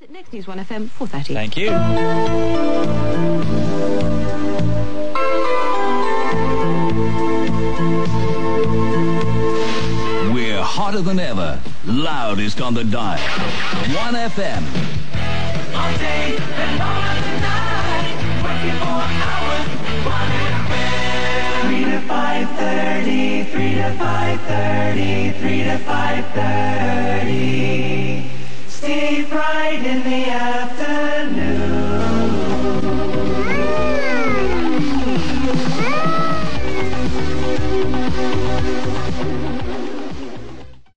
Next News 1FM 4:30. Thank you. We're hotter than ever, loudest on the dial. 1FM. All day and all of the night, 24 hours, 1FM. 3 to 5:30, 3 to 5:30, 3 to 5:30. Steve Wright in the afternoon.